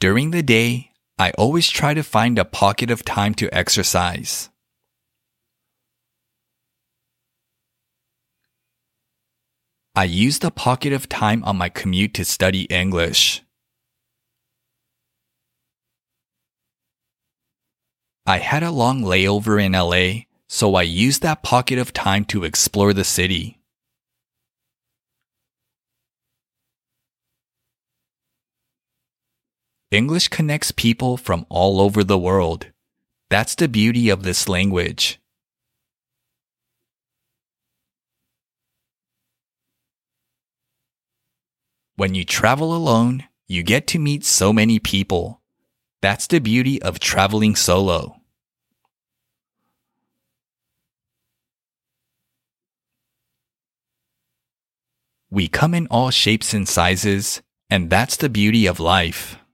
During the day, I always try to find a pocket of time to exercise. I use the pocket of time on my commute to study English. I had a long layover in LA, so I used that pocket of time to explore the city. English connects people from all over the world. That's the beauty of this language. When you travel alone, you get to meet so many people. That's the beauty of traveling solo. We come in all shapes and sizes, and that's the beauty of life.